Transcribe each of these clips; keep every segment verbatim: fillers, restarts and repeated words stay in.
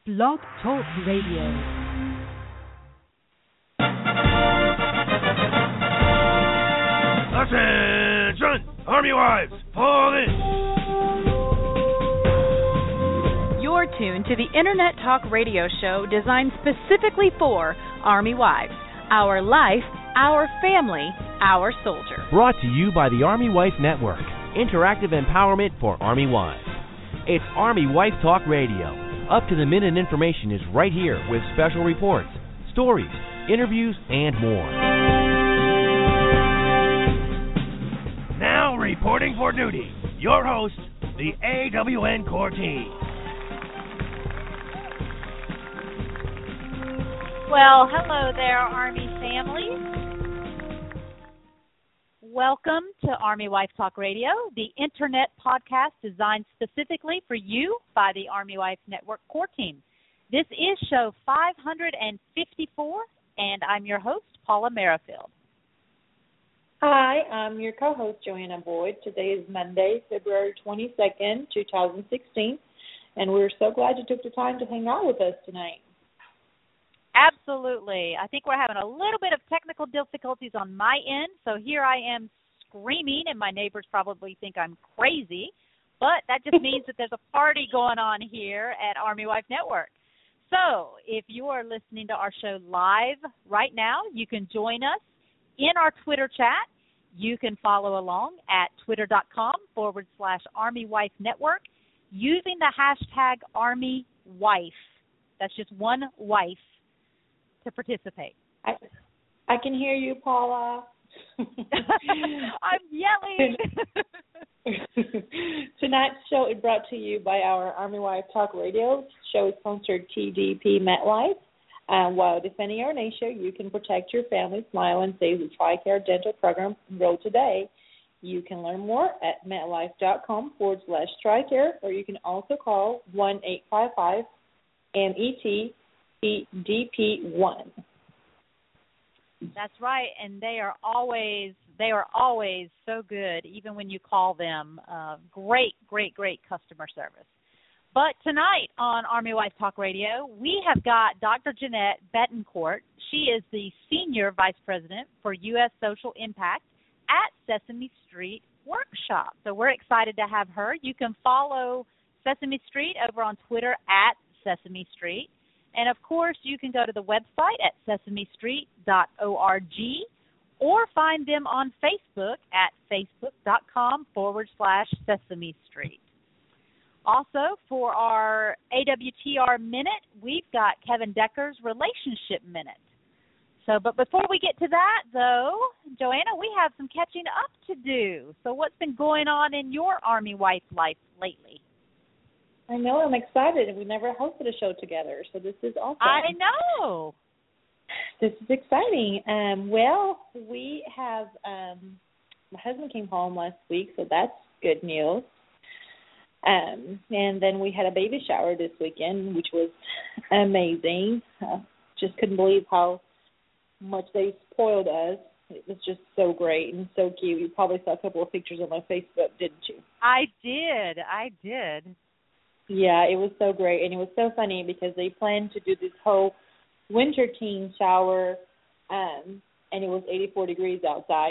Blog Talk Radio. Attention! Army wives, fall in! You're tuned to the Internet Talk Radio show designed specifically for Army wives. Our life, our family, our soldier. Brought to you by the Army Wife Network. Interactive empowerment for Army wives. It's Army Wife Talk Radio. Up-to-the-minute information is right here with special reports, stories, interviews, and more. Now reporting for duty, your host, the A W N Core Team. Well, hello there, Army families. Welcome to Army Wife Talk Radio, the internet podcast designed specifically for you by the Army Wife Network Core Team. This is show five hundred fifty-four, and I'm your host, Paula Merrifield. Hi, I'm your co-host, Joanna Boyd. Today is Monday, February twenty-second, twenty sixteen, and we're so glad you took the time to hang out with us tonight. Absolutely. I think we're having a little bit of technical difficulties on my end, so here I am screaming, and my neighbors probably think I'm crazy, but that just means that there's a party going on here at Army Wife Network. So if you are listening to our show live right now, you can join us in our Twitter chat. You can follow along at twitter.com forward slash Army Wife Network using the hashtag Army Wife. That's just one wife to participate. I, I can hear you, Paula. I'm yelling. Tonight's show is brought to you by our Army Wife Talk Radio. Show is sponsored T D P MetLife. Um, while defending our nation, you can protect your family, smile, and save the TRICARE dental program. Enroll today. You can learn more at metlife.com forward slash TRICARE, or you can also call one eight five five M E T D P one. That's right, and they are always they are always so good, even when you call them. Uh, great, great, great customer service. But tonight on Army Wife Talk Radio, we have got Doctor Jeanette Betancourt. She is the Senior Vice President for U S Social Impact at Sesame Street Workshop. So we're excited to have her. You can follow Sesame Street over on Twitter at Sesame Street. And, of course, you can go to the website at sesame street dot org or find them on Facebook at facebook.com forward slash Sesame Street. Also, for our A W T R Minute, we've got Kevin Decker's Relationship Minute. So, but before we get to that, though, Joanna, we have some catching up to do. So what's been going on in your Army wife life lately? I know, I'm excited. We never hosted a show together, so this is awesome. I know. This is exciting. Um, well, we have, um, my husband came home last week, so that's good news. Um, and then we had a baby shower this weekend, which was amazing. Uh, just couldn't believe how much they spoiled us. It was just so great and so cute. You probably saw a couple of pictures on my Facebook, didn't you? I did. I did. Yeah, it was so great, and it was so funny because they planned to do this whole winter teen shower, um, and it was eighty-four degrees outside.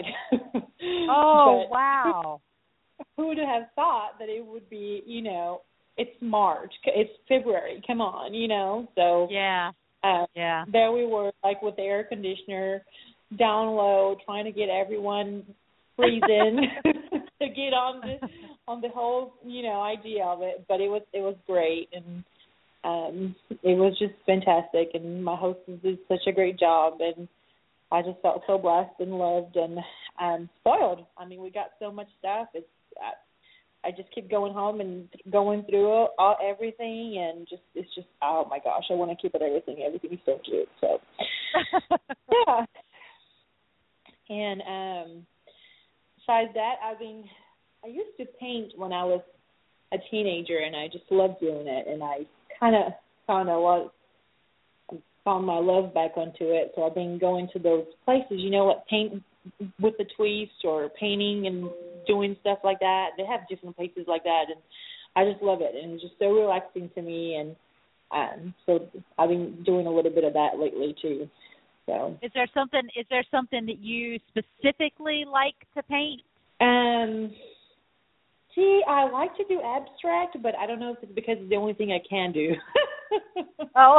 Oh, but wow. Who would have thought that it would be, you know, it's March, it's February, come on, you know? So yeah, uh, yeah. There we were, like, with the air conditioner down low, trying to get everyone freezing to get on the on the whole, you know, idea of it. But it was it was great, and um, it was just fantastic. And my hostess did such a great job, and I just felt so blessed and loved and um, spoiled. I mean, we got so much stuff. It's I, I just keep going home and going through it, all, everything, and just it's just oh my gosh, I want to keep it everything. Everything is so cute. So yeah, and um. Besides that, I mean, I used to paint when I was a teenager, and I just loved doing it. And I kind of found a lot, found my love back onto it. So I've been going to those places, you know, what paint with the twist or painting and doing stuff like that. They have different places like that, and I just love it. And it's just so relaxing to me. And Um, so I've been doing a little bit of that lately too. So is there something is there something that you specifically like to paint? Um, see, I like to do abstract, but I don't know if it's because it's the only thing I can do. Oh,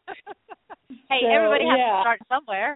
hey, so, everybody has yeah. to start somewhere.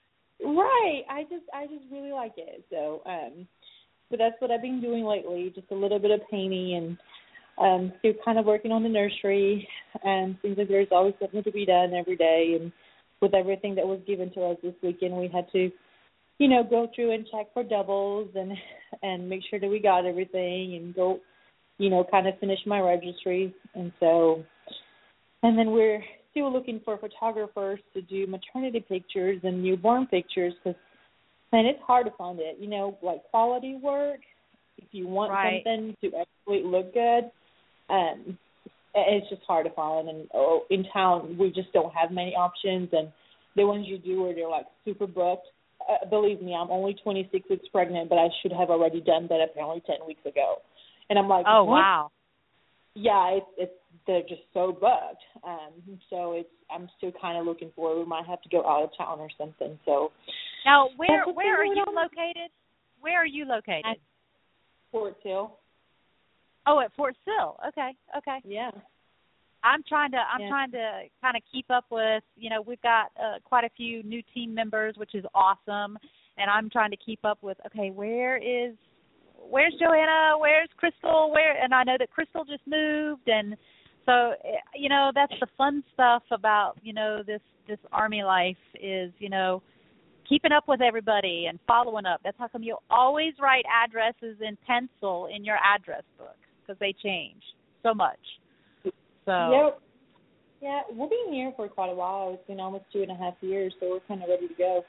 Right. I just I just really like it. So um, so that's what I've been doing lately. Just a little bit of painting and um, still kind of working on the nursery. And seems like there's always something to be done every day. And with everything that was given to us this weekend, we had to, you know, go through and check for doubles and and make sure that we got everything and go, you know, kind of finish my registry. And so, and then we're still looking for photographers to do maternity pictures and newborn pictures because, man, it's hard to find it. You know, like quality work, if you want right. something to actually look good, um, it's just hard to find. And oh, in town, we just don't have many options. And the ones you do where they're like super booked, uh, believe me, I'm only twenty-six weeks pregnant, but I should have already done that apparently ten weeks ago. And I'm like, oh, what? wow. Yeah, it's, it's they're just so booked. Um, so it's I'm still kind of looking forward. We might have to go out of town or something. So now, where where are you on. located? Where are you located? At Fort Sill. Oh, at Fort Sill. Okay, okay. Yeah. I'm trying to I'm yeah. trying to kind of keep up with, you know, we've got uh, quite a few new team members, which is awesome, and I'm trying to keep up with, okay, where is where's Joanna, where's Crystal, where and I know that Crystal just moved, and so, you know, that's the fun stuff about, you know, this this Army life is, you know, keeping up with everybody and following up. That's how come you always write addresses in pencil in your address book, because they change so much. So. Yep. Yeah, we'll be here for quite a while. It's been almost two and a half years, so we're kind of ready to go.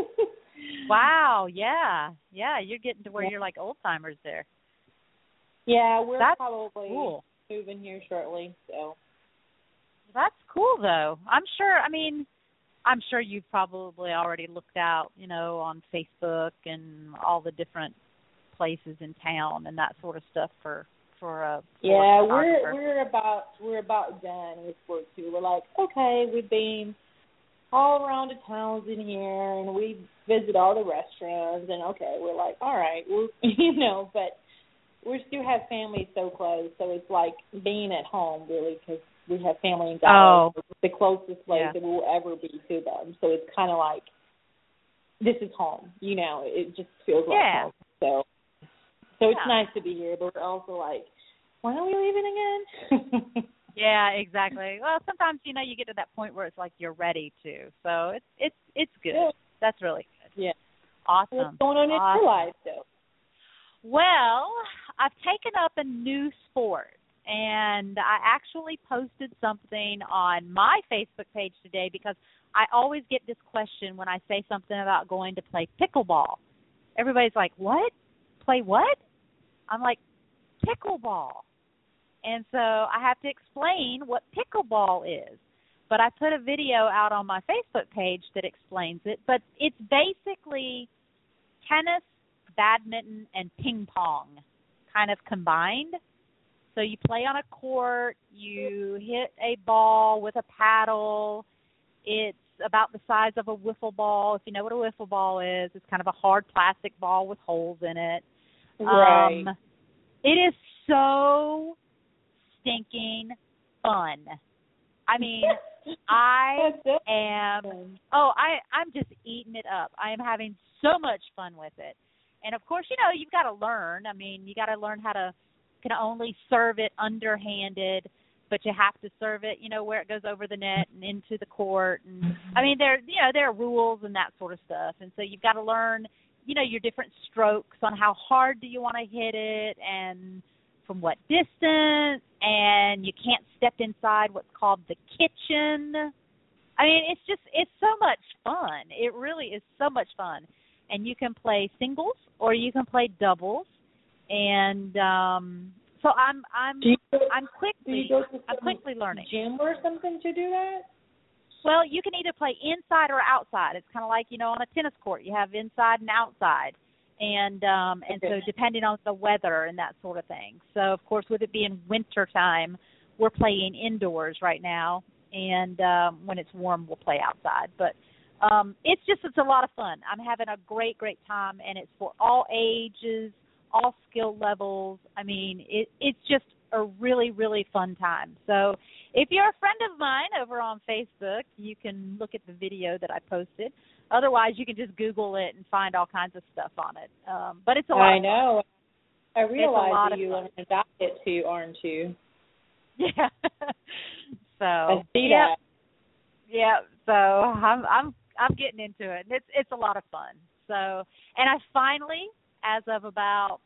Wow, yeah. Yeah, you're getting to where yeah. you're like old-timers there. Yeah, we're That's probably cool. moving here shortly. So That's cool, though. I'm sure, I mean, I'm sure you've probably already looked out, you know, on Facebook and all the different places in town and that sort of stuff for for a yeah we're we're about we're about done with Fort Two. We're like, okay, we've been all around the towns in here and we visit all the restaurants and okay, we're like, all right, we're you know, but we still have family so close, so it's like being at home really because we have family in Dallas. Oh. It's the closest place yeah. that we'll ever be to them, so it's kind of like this is home, you know. It just feels like yeah. home. So. So it's yeah. nice to be here, but we're also like, when are we leaving again? Yeah, exactly. Well, sometimes, you know, you get to that point where it's like you're ready to. So it's it's it's good. Yeah. That's really good. Yeah. Awesome. What's going on awesome. in your life, though? Well, I've taken up a new sport, and I actually posted something on my Facebook page today because I always get this question when I say something about going to play pickleball. Everybody's like, what? Play what? I'm like, pickleball. And so I have to explain what pickleball is. But I put a video out on my Facebook page that explains it. But it's basically tennis, badminton, and ping pong kind of combined. So you play on a court, you hit a ball with a paddle. It's about the size of a wiffle ball. If you know what a wiffle ball is, it's kind of a hard plastic ball with holes in it. Right. Um, it is so stinking fun. I mean, I am, oh, I, I'm just eating it up. I am having so much fun with it. And, of course, you know, you've got to learn. I mean, you got to learn how to, can only serve it underhanded, but you have to serve it, you know, where it goes over the net and into the court. And I mean, there, you know, there are rules and that sort of stuff. And so you've got to learn, you know, your different strokes on how hard do you want to hit it and from what distance, and you can't step inside what's called the kitchen. I mean, it's just, it's so much fun. It really is so much fun. And you can play singles or you can play doubles. And um, so I'm I'm go, I'm quickly I'm quickly learning. Gym or something to do that? Well, you can either play inside or outside. It's kind of like, you know, on a tennis court, you have inside and outside. And um, and okay. so depending on the weather and that sort of thing. So, of course, with it being winter time, we're playing indoors right now, and um, when it's warm, we'll play outside. But um, it's just it's a lot of fun. I'm having a great, great time, and it's for all ages, all skill levels. I mean, it, it's just a really, really fun time. So if you're a friend of mine over on Facebook, you can look at the video that I posted. Otherwise, you can just Google it and find all kinds of stuff on it. Um, but it's a lot I of know. Fun. I realize that you want want to adopt it too, aren't you? Yeah. so I see yeah. that. Yeah. So I'm I'm I'm getting into it. It's it's a lot of fun. So and I finally, as of about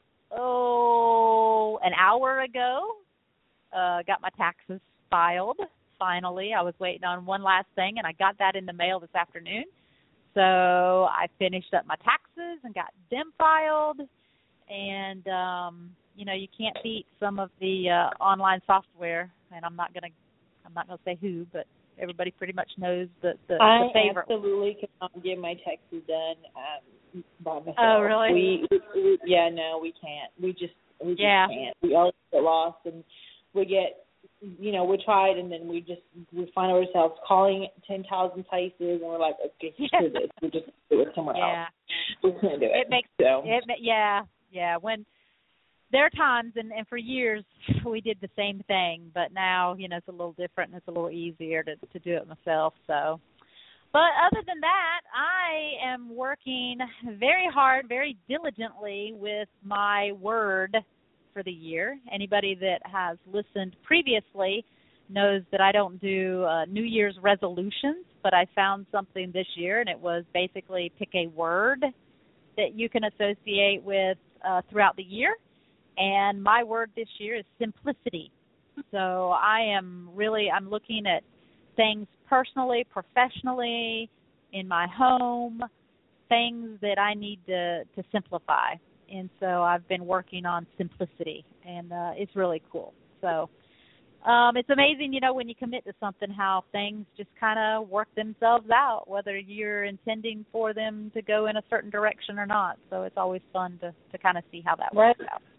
oh an hour ago, uh, got my taxes filed. Finally, I was waiting on one last thing, and I got that in the mail this afternoon. So I finished up my taxes and got them filed. And, um, you know, you can't beat some of the uh, online software. And I'm not going to I'm not going to say who, but everybody pretty much knows the, the, I the favorite. I absolutely cannot get my taxes done um, by myself. Oh, really? We, we, yeah, no, we can't. We just, we just yeah. can't. We always get lost, and we get, you know, we tried, and then we just, we find ourselves calling ten thousand places, and we're like, okay, screw this. We just do it somewhere yeah. else. We can't do it. It makes, so. it, yeah, yeah. When there are times, and, and for years, we did the same thing, but now, you know, it's a little different, and it's a little easier to, to do it myself, so. But other than that, I am working very hard, very diligently with my word for the year. Anybody that has listened previously knows that I don't do uh, New Year's resolutions, but I found something this year, and it was basically pick a word that you can associate with uh, throughout the year. And my word this year is simplicity. So I am really, I'm looking at things personally, professionally, in my home, things that I need to, to simplify. And so I've been working on simplicity, and uh, it's really cool. So um, it's amazing, you know, when you commit to something, how things just kind of work themselves out, whether you're intending for them to go in a certain direction or not. So it's always fun to, to kind of see how that right. works out.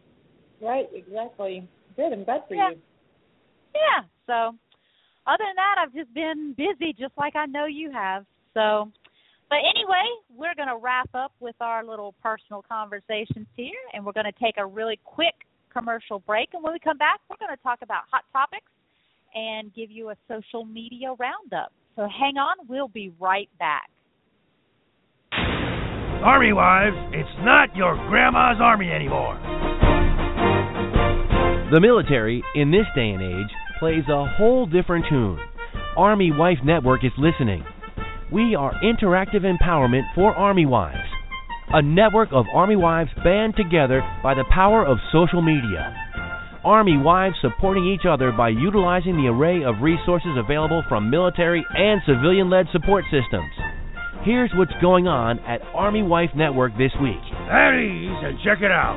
Right, exactly. Good, I'm glad for yeah. you. Yeah, so other than that, I've just been busy just like I know you have. So, but anyway, we're going to wrap up with our little personal conversations here, and we're going to take a really quick commercial break. And when we come back, we're going to talk about hot topics and give you a social media roundup. So hang on, we'll be right back. Army Wives, it's not your grandma's army anymore. The military, in this day and age, plays a whole different tune. Army Wife Network is listening. We are interactive empowerment for Army Wives, a network of Army Wives band together by the power of social media. Army Wives supporting each other by utilizing the array of resources available from military and civilian-led support systems. Here's what's going on at Army Wife Network this week. At ease and check it out.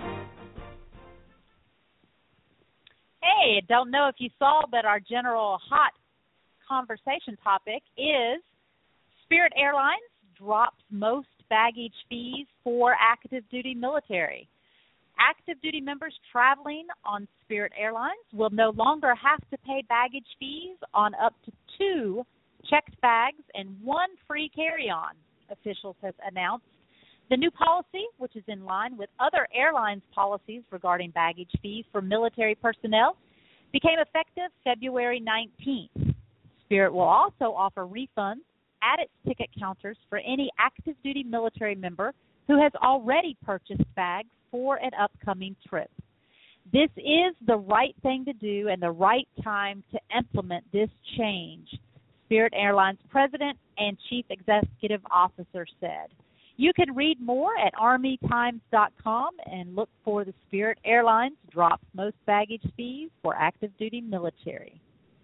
Hey, don't know if you saw, but our general hot conversation topic is Spirit Airlines drops most baggage fees for active duty military. Active duty members traveling on Spirit Airlines will no longer have to pay baggage fees on up to two checked bags and one free carry-on, officials have announced. The new policy, which is in line with other airlines' policies regarding baggage fees for military personnel, became effective February nineteenth. Spirit will also offer refunds at its ticket counters for any active duty military member who has already purchased bags for an upcoming trip. This is the right thing to do and the right time to implement this change, Spirit Airlines President and Chief Executive Officer said. You can read more at army times dot com and look for the Spirit Airlines drops most baggage fees for active duty military.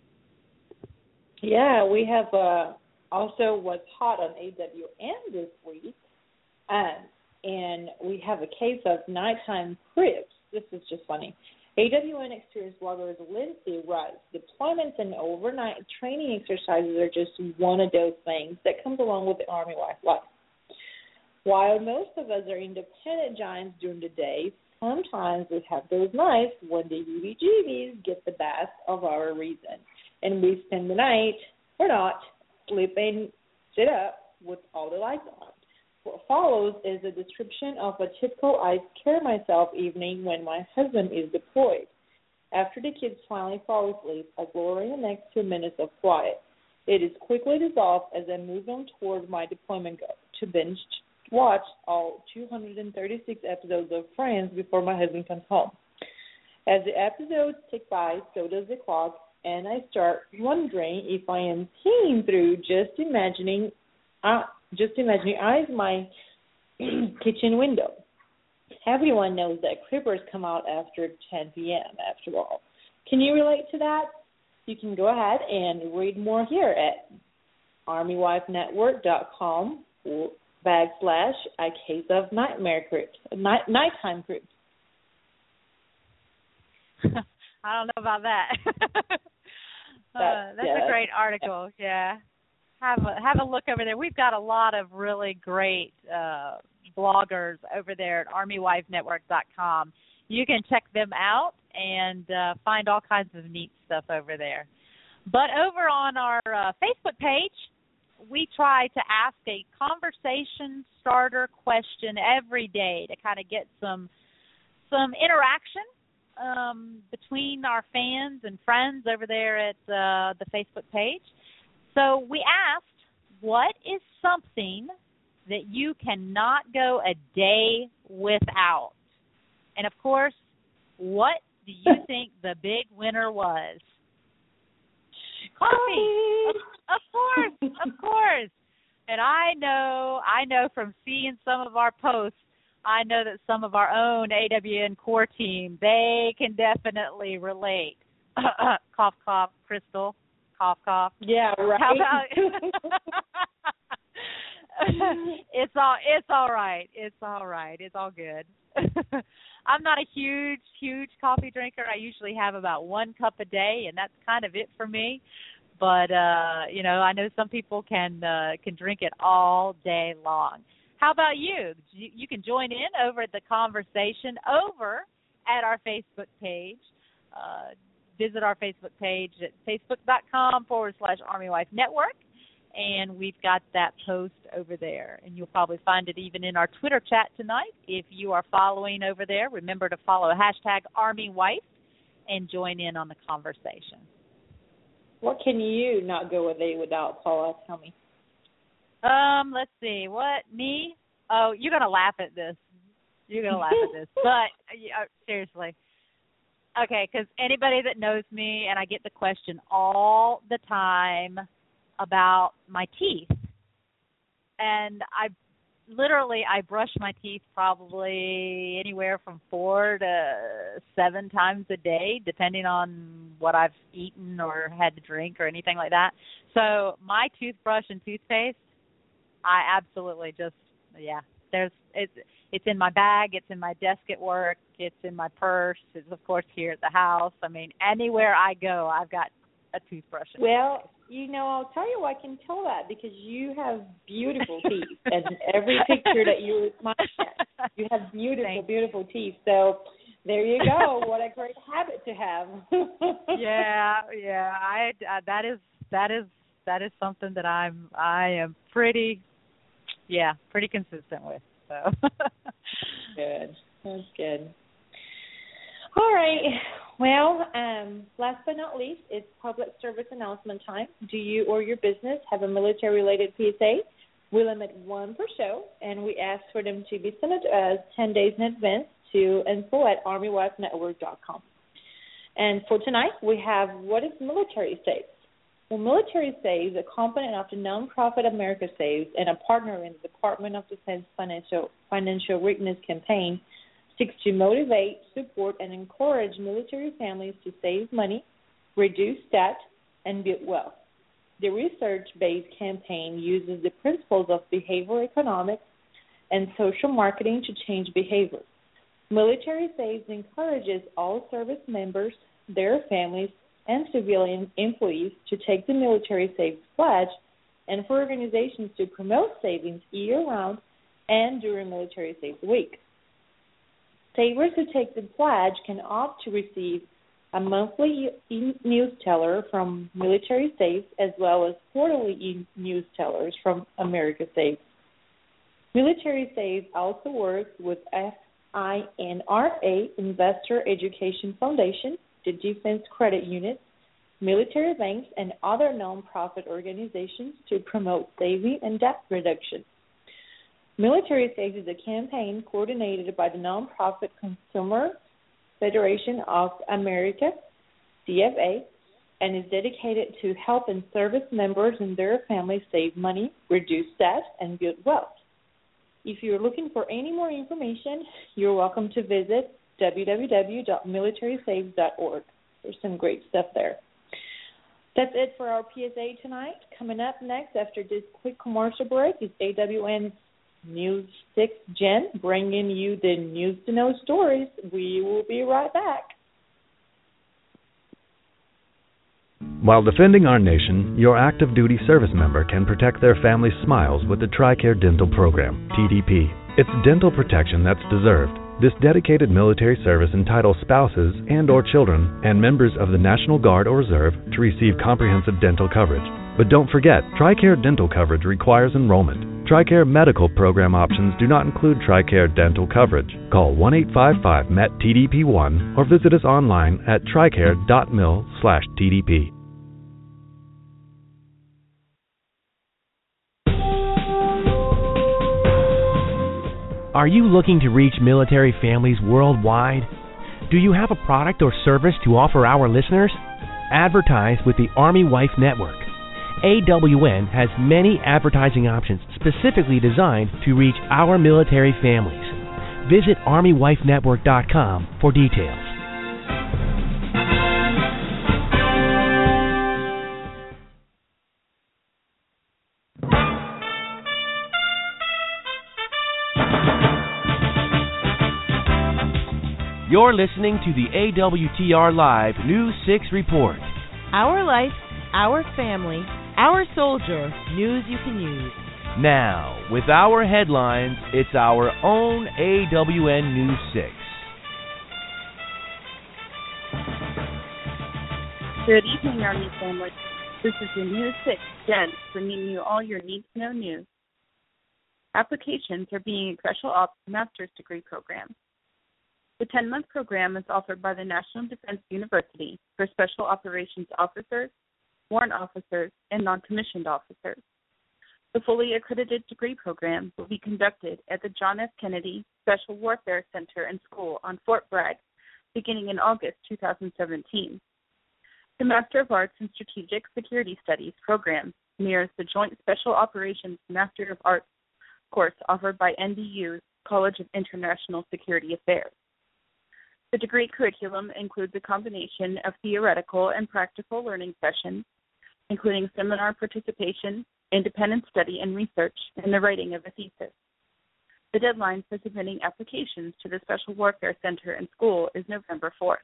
Yeah, we have uh, also what's hot on A W N this week, um, and we have a case of nighttime cribs. This is just funny. A W N experienced bloggers Lindsay writes, deployments and overnight training exercises are just one of those things that comes along with the Army wife life. While most of us are independent giants during the day, sometimes we have those nights when the heebie-jeebies get the best of our reason, and we spend the night, or not, sleeping, sit up with all the lights on. What follows is a description of a typical I scare myself evening when my husband is deployed. After the kids finally fall asleep, I glory in the next two minutes of quiet. It is quickly dissolved as I move on toward my deployment goal to binge watch all two hundred thirty-six episodes of Friends before my husband comes home. As the episodes tick by, so does the clock, and I start wondering if I am seeing through just imagining uh, just imagining eyes my kitchen window. Everyone knows that creepers come out after ten p.m., after all. Can you relate to that? You can go ahead and read more here at army wife network dot com backslash a case of nightmare creeps, night, nighttime creeps. I don't know about that. uh, that's yeah, a great article. Yeah, have a have a look over there. We've got a lot of really great uh, bloggers over there at army wife network dot com. You can check them out and uh, find all kinds of neat stuff over there. But over on our uh, Facebook page, we try to ask a conversation starter question every day to kind of get some some interaction um, between our fans and friends over there at uh, the Facebook page. So we asked, what is something that you cannot go a day without? And, of course, what do you think the big winner was? Coffee. Of, of course, of course. And I know, I know from seeing some of our posts, I know that some of our own A W N core team, they can definitely relate. Cough, cough, Crystal. Cough, cough. Yeah, right. How about it's all it's all right. It's all right. It's all good. I'm not a huge, huge coffee drinker. I usually have about one cup a day, and that's kind of it for me. But uh, you know, I know some people can uh, can drink it all day long. How about you? you? You can join in over at the conversation over at our Facebook page. Uh, visit our Facebook page at facebook.com forward slash Army Wife Network. And we've got that post over there. And you'll probably find it even in our Twitter chat tonight. If you are following over there, remember to follow hashtag Army Wife and join in on the conversation. What can you not go a day without, Paula? Tell me. Um, let's see. What? Me? Oh, you're going to laugh at this. You're going to laugh at this. But, uh, seriously. Okay, because anybody that knows me, and I get the question all the time about my teeth. And I literally, I brush my teeth probably anywhere from four to seven times a day, depending on what I've eaten or had to drink or anything like that. So my toothbrush and toothpaste, I absolutely just, yeah, there's it's it's in my bag, it's in my desk at work, it's in my purse, it's of course here at the house. I mean, anywhere I go, I've got a toothbrush. Well, you know, I'll tell you I can tell that because you have beautiful teeth, and every picture that you smile at, you have beautiful, Thanks. beautiful teeth. So there you go. What a great habit to have. yeah, yeah. I uh, that is that is that is something that I'm I am pretty, yeah, pretty consistent with. So good. That's good. All right. Well, um, last but not least, it's public service announcement time. Do you or your business have a military-related P S A? We limit one per show, and we ask for them to be sent to us ten days in advance to info at army wife network dot com. And for tonight, we have What is Military Saves? Well, Military Saves, a component of the nonprofit America Saves and a partner in the Department of Defense Financial, Financial Readiness Campaign, seeks to motivate, support, and encourage military families to save money, reduce debt, and build wealth. The research-based campaign uses the principles of behavioral economics and social marketing to change behavior. Military Saves encourages all service members, their families, and civilian employees to take the Military Saves pledge, and for organizations to promote savings year-round and during Military Saves Week. Savers who take the pledge can opt to receive a monthly e-newsteller from Military Saves as well as quarterly e-newstellers from America Saves. Military Saves also works with F I N R A, Investor Education Foundation, the Defense Credit Unit, military banks, and other nonprofit organizations to promote saving and debt reduction. Military Saves is a campaign coordinated by the nonprofit Consumer Federation of America, C F A, and is dedicated to helping service members and their families save money, reduce debt, and build wealth. If you're looking for any more information, you're welcome to visit w w w dot military saves dot org. There's some great stuff there. That's it for our P S A tonight. Coming up next after this quick commercial break is A W N's News six Jen, bringing you the news to know stories. We will be right back. While defending our nation, your active duty service member can protect their family's smiles with the TRICARE Dental Program, T D P. It's dental protection that's deserved. This dedicated military service entitles spouses and or children and members of the National Guard or Reserve to receive comprehensive dental coverage. But don't forget, TRICARE dental coverage requires enrollment. TRICARE medical program options do not include TRICARE dental coverage. Call one eight five five M E T T D P one or visit us online at tricare dot mil slash T D P. Are you looking to reach military families worldwide? Do you have a product or service to offer our listeners? Advertise with the Army Wife Network. A W N has many advertising options specifically designed to reach our military families. Visit army wife network dot com for details. You're listening to the A W T R Live News six Report. Our life, our family, our soldier, news you can use. Now, with our headlines, it's our own A W N News six. Good evening, Army family. This is your News six, Jen, bringing you all your need-to-know news. Applications are being Special Ops Master's Degree Program. The ten-month program is offered by the National Defense University for Special Operations Officers, Warrant Officers, and Non-Commissioned Officers. The fully accredited degree program will be conducted at the John F. Kennedy Special Warfare Center and School on Fort Bragg, beginning in August two thousand seventeen. The Master of Arts in Strategic Security Studies program mirrors the Joint Special Operations Master of Arts course offered by N D U's College of International Security Affairs. The degree curriculum includes a combination of theoretical and practical learning sessions, including seminar participation, independent study and research, and the writing of a thesis. The deadline for submitting applications to the Special Warfare Center and School is November fourth.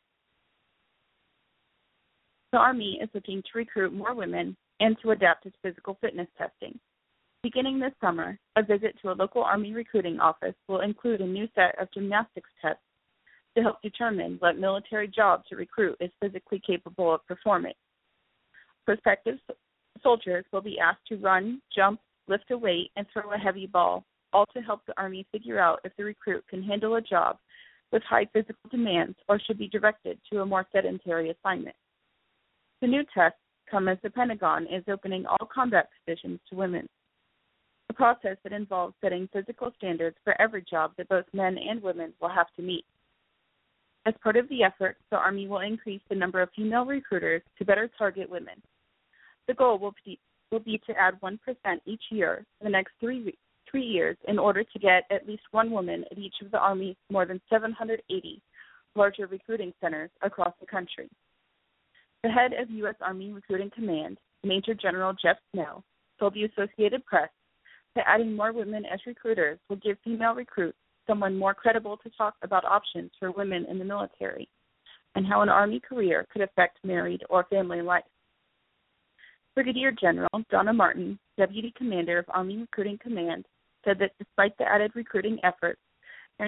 The Army is looking to recruit more women and to adapt its physical fitness testing. Beginning this summer, a visit to a local Army recruiting office will include a new set of gymnastics tests to help determine what military job to recruit is physically capable of performing. Prospective soldiers will be asked to run, jump, lift a weight, and throw a heavy ball, all to help the Army figure out if the recruit can handle a job with high physical demands or should be directed to a more sedentary assignment. The new tests come as the Pentagon is opening all combat positions to women, a process that involves setting physical standards for every job that both men and women will have to meet. As part of the effort, the Army will increase the number of female recruiters to better target women. The goal will be, will be to add one percent each year for the next three, three years in order to get at least one woman at each of the Army's more than seven hundred eighty larger recruiting centers across the country. The head of U S Army Recruiting Command, Major General Jeff Snow, told the Associated Press that adding more women as recruiters will give female recruits someone more credible to talk about options for women in the military and how an Army career could affect married or family life. Brigadier General Donna Martin, Deputy Commander of Army Recruiting Command, said that despite the added recruiting efforts, they're not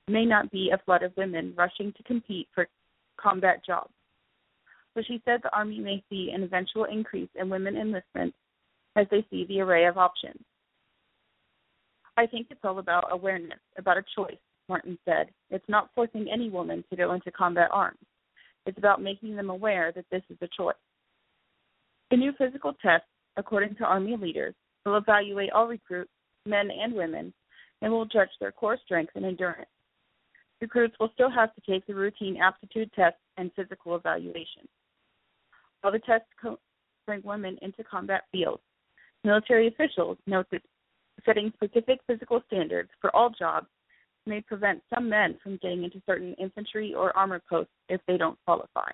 may not be a flood of women rushing to compete for combat jobs. So she said the Army may see an eventual increase in women enlistment as they see the array of options. I think it's all about awareness, about a choice, Martin said. It's not forcing any woman to go into combat arms. It's about making them aware that this is a choice. The new physical test, according to Army leaders, will evaluate all recruits, men and women, and will judge their core strength and endurance. Recruits will still have to take the routine aptitude tests and physical evaluation. While the tests co- bring women into combat fields, military officials note that setting specific physical standards for all jobs may prevent some men from getting into certain infantry or armor posts if they don't qualify.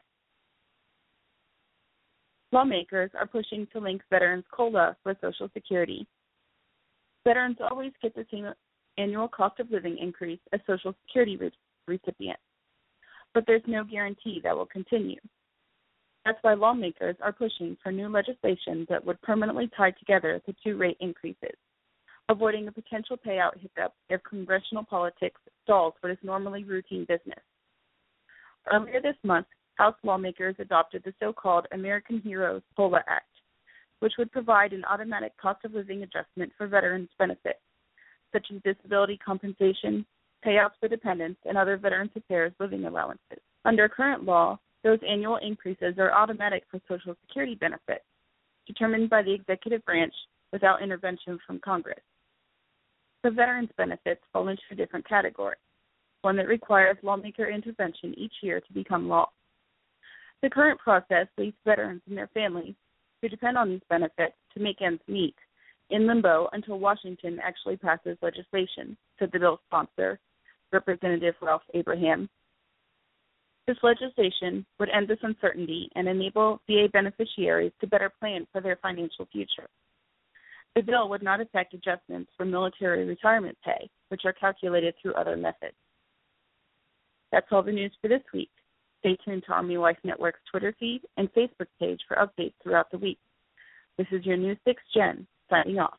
Lawmakers are pushing to link veterans' COLA with Social Security. Veterans always get the same annual cost of living increase as Social Security re- recipients, but there's no guarantee that will continue. That's why lawmakers are pushing for new legislation that would permanently tie together the two rate increases, avoiding a potential payout hiccup if congressional politics stalls what is normally routine business. Earlier this month, House lawmakers adopted the so-called American Heroes COLA Act, which would provide an automatic cost of living adjustment for veterans' benefits, such as disability compensation, payouts for dependents, and other Veterans Affairs living allowances. Under current law, those annual increases are automatic for Social Security benefits, determined by the executive branch without intervention from Congress. The veterans' benefits fall into a different category, one that requires lawmaker intervention each year to become law. The current process leaves veterans and their families who depend on these benefits to make ends meet in limbo until Washington actually passes legislation, said the bill's sponsor, Representative Ralph Abraham. This legislation would end this uncertainty and enable V A beneficiaries to better plan for their financial future. The bill would not affect adjustments for military retirement pay, which are calculated through other methods. That's all the news for this week. Stay tuned to Army Wife Network's Twitter feed and Facebook page for updates throughout the week. This is your new sixth Gen, signing off.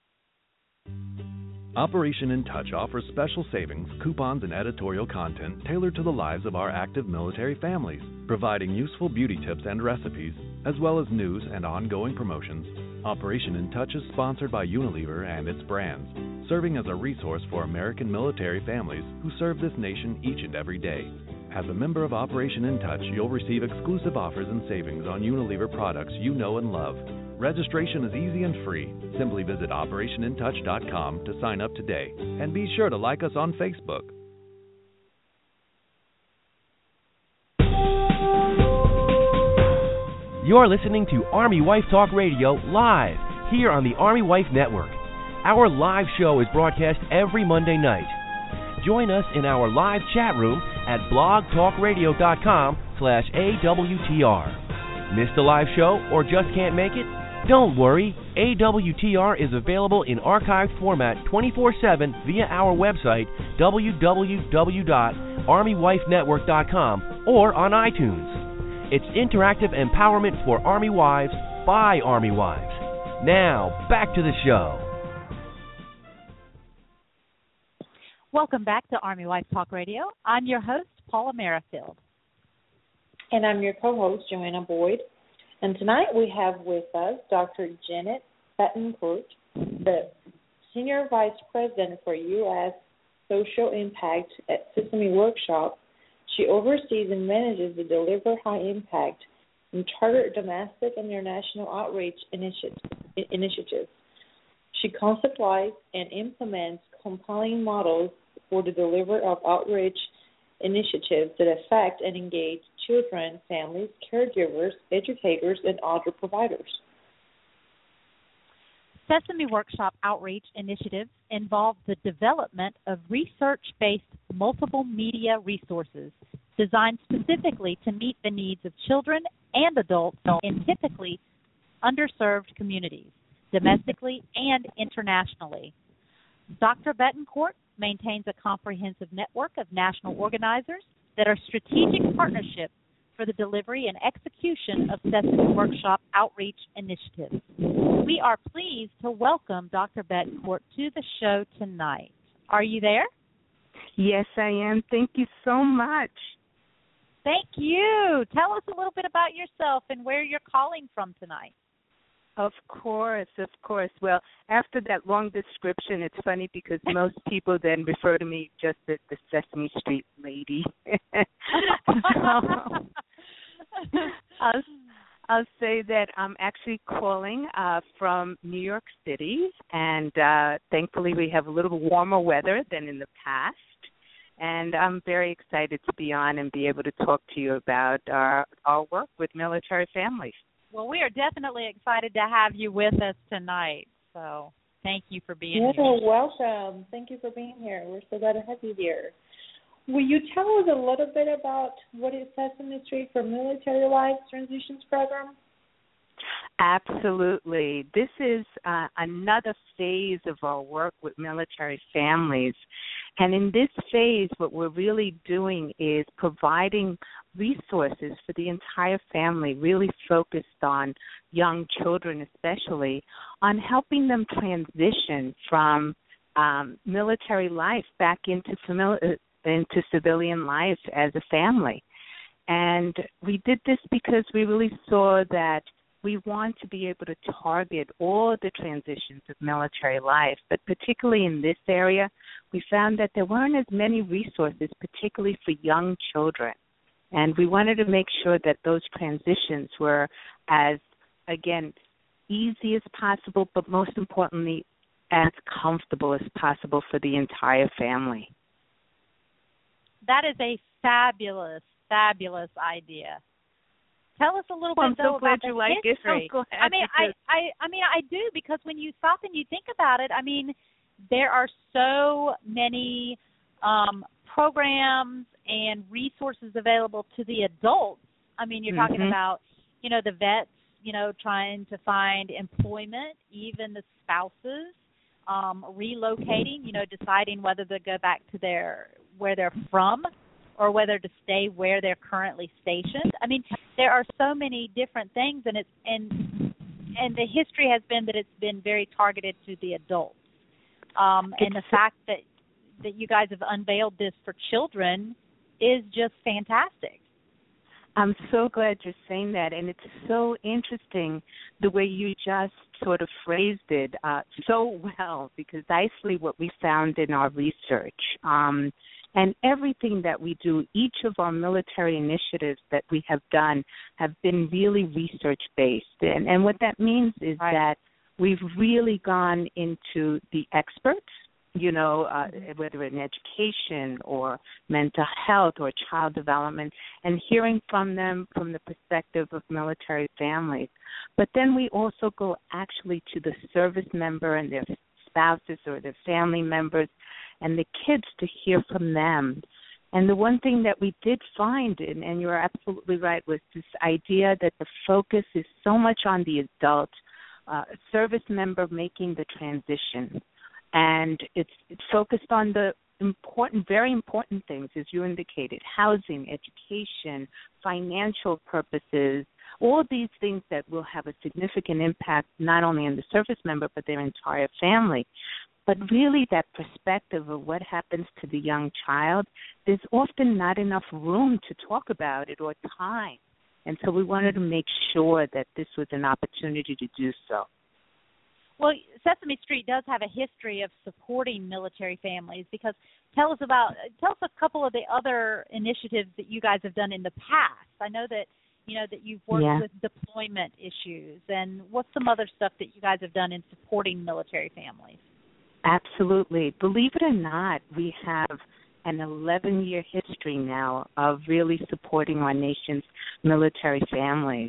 Operation In Touch offers special savings, coupons, and editorial content tailored to the lives of our active military families, providing useful beauty tips and recipes, as well as news and ongoing promotions. Operation In Touch is sponsored by Unilever and its brands, serving as a resource for American military families who serve this nation each and every day. As a member of Operation In Touch, you'll receive exclusive offers and savings on Unilever products you know and love. Registration is easy and free. Simply visit operation in touch dot com to sign up today. And be sure to like us on Facebook. You're listening to Army Wife Talk Radio live here on the Army Wife Network. Our live show is broadcast every Monday night. Join us in our live chat room at blogtalkradio.com slash AWTR. Missed a live show or just can't make it? Don't worry, A W T R is available in archived format twenty-four seven via our website, w w w dot army wife network dot com, or on iTunes. It's interactive empowerment for Army wives by Army wives. Now, back to the show. Welcome back to Army Wife Talk Radio. I'm your host, Paula Merrifield. And I'm your co-host, Joanna Boyd. And tonight we have with us Doctor Janet Betancourt, the Senior Vice President for U S Social Impact at Sesame Workshop. She oversees and manages the Deliver High Impact and Chartered Domestic and International Outreach initiatives. She conceptualizes and implements compelling models for the delivery of outreach initiatives that affect and engage children, families, caregivers, educators, and other providers. Sesame Workshop outreach initiatives involve the development of research-based multiple media resources designed specifically to meet the needs of children and adults in typically underserved communities, domestically and internationally. Doctor Betancourt maintains a comprehensive network of national organizers that are strategic partnerships for the delivery and execution of Sesame Workshop outreach initiatives. We are pleased to welcome Doctor Betancourt to the show tonight. Are you there? Yes, I am. Thank you so much. Thank you. Tell us a little bit about yourself and where you're calling from tonight. Of course, of course. Well, after that long description, it's funny because most people then refer to me just as the Sesame Street lady. so, I'll, I'll say that I'm actually calling uh, from New York City, and uh, thankfully we have a little warmer weather than in the past. And I'm very excited to be on and be able to talk to you about our, our work with military families. Well, we are definitely excited to have you with us tonight. So thank you for being yeah, here. Yeah, welcome. Thank you for being here. We're so glad to have you here. Will you tell us a little bit about what is Sesame Street for Military Life Transitions Program? Absolutely. This is uh, another phase of our work with military families. And in this phase, what we're really doing is providing resources for the entire family, really focused on young children especially, on helping them transition from um, military life back into, famili- into civilian life as a family. And we did this because we really saw that we want to be able to target all the transitions of military life, but particularly in this area, we found that there weren't as many resources, particularly for young children. And we wanted to make sure that those transitions were as, again, easy as possible, but most importantly, as comfortable as possible for the entire family. That is a fabulous, fabulous idea. Tell us a little well, bit, I'm though, so glad about you the like history. it. I mean, I, I, I mean, I do, because when you stop and you think about it, I mean, there are so many um, programs and resources available to the adults. I mean, you're mm-hmm. talking about, you know, the vets, you know, trying to find employment, even the spouses um, relocating, you know, deciding whether to go back to their where they're from, or whether to stay where they're currently stationed. I mean, there are so many different things, and it's and and the history has been that it's been very targeted to the adults. Um, and the fact that that you guys have unveiled this for children is just fantastic. I'm so glad you're saying that, and it's so interesting the way you just sort of phrased it uh, so well, because actually what we found in our research, um, and everything that we do, each of our military initiatives that we have done have been really research-based. And, and what that means is right. that we've really gone into the experts, you know, uh, whether in education or mental health or child development, and hearing from them from the perspective of military families. But then we also go actually to the service member and their spouses or their family members and the kids to hear from them. And the one thing that we did find, and, and you're absolutely right, was this idea that the focus is so much on the adult uh, service member making the transition. And it's, it's focused on the important, very important things, as you indicated, housing, education, financial purposes, all these things that will have a significant impact not only on the service member but their entire family. But really that perspective of what happens to the young child, there's often not enough room to talk about it or time. And so we wanted to make sure that this was an opportunity to do so. Well, Sesame Street does have a history of supporting military families, because tell us about, tell us a couple of the other initiatives that you guys have done in the past. I know that, you know, that you've worked yeah. with deployment issues, and what's some other stuff that you guys have done in supporting military families? Absolutely. Believe it or not, we have an eleven-year history now of really supporting our nation's military families.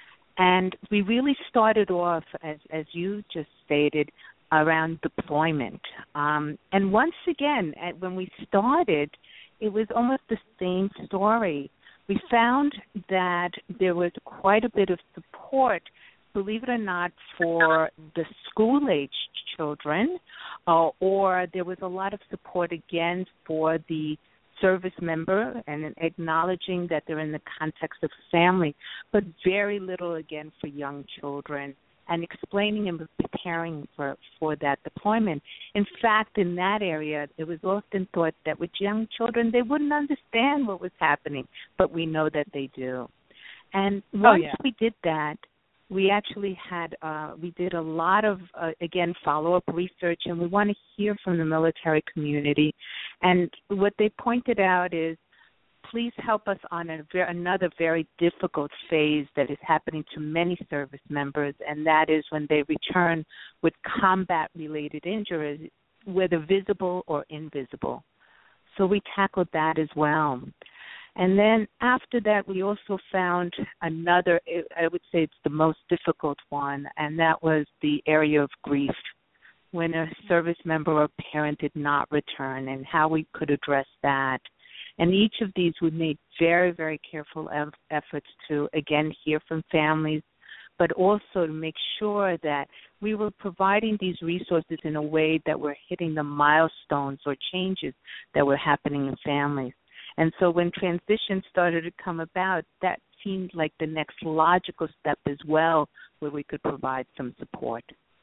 And we really started off, as, as you just stated, around deployment. Um, and once again, at, when we started, it was almost the same story. We found that there was quite a bit of support, believe it or not, for the school-age children, uh, or there was a lot of support, again, for the service member and acknowledging that they're in the context of family, but very little, again, for young children. and explaining and preparing for, for that deployment. In fact, in that area, it was often thought that with young children, they wouldn't understand what was happening, but we know that they do. And once oh, yeah. we did that, we actually had, uh, we did a lot of, uh, again, follow-up research, and we want to hear from the military community. And what they pointed out is, please help us on a, another very difficult phase that is happening to many service members, and that is when they return with combat-related injuries, whether visible or invisible. So we tackled that as well. And then after that, we also found another, I would say it's the most difficult one, and that was the area of grief, when a service member or parent did not return, and how we could address that. And each of these we made very, very careful ev- efforts to, again, hear from families, but also to make sure that we were providing these resources in a way that we're hitting the milestones or changes that were happening in families. And so when transition started to come about, that seemed like the next logical step as well, where we could provide some support.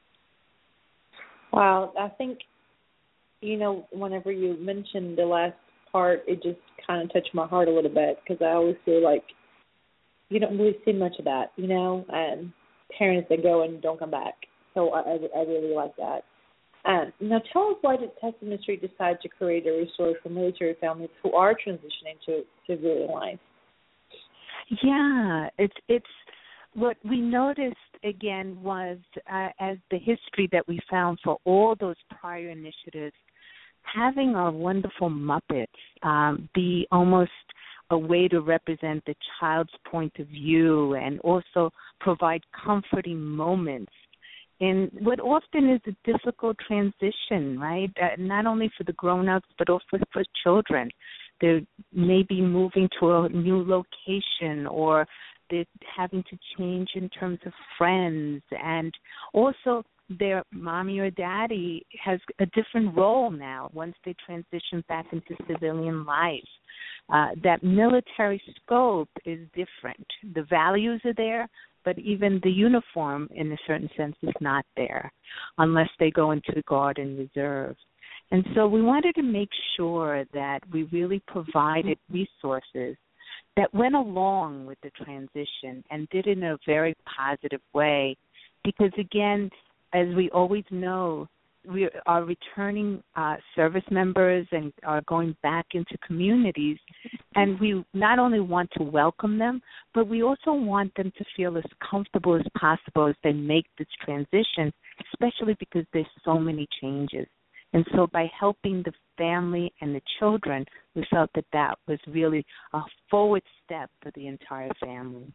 Wow, I think, you know, whenever you mentioned the last part, it just kind of touched my heart a little bit, because I always feel like you don't really see much of that, you know, and parents that go and don't come back. So I, I really like that. Um, now tell us, why did Tustin Ministry decide to create a resource for military families who are transitioning to civilian life? Yeah, it's it's what we noticed again was uh, as the history that we found for all those prior initiatives, having our wonderful Muppets um, be almost a way to represent the child's point of view and also provide comforting moments in what often is a difficult transition, right? Uh, not only for the grown-ups, but also for children. They're maybe moving to a new location, or they're having to change in terms of friends, and also their mommy or daddy has a different role now once they transition back into civilian life. Uh, that military scope is different. The values are there, but even the uniform, in a certain sense, is not there unless they go into the Guard and Reserve. And so we wanted to make sure that we really provided resources that went along with the transition and did it in a very positive way, because, again, as we always know, we are returning uh, service members and are going back into communities, and we not only want to welcome them, but we also want them to feel as comfortable as possible as they make this transition, especially because there's so many changes. And so by helping the family and the children, we felt that that was really a forward step for the entire family.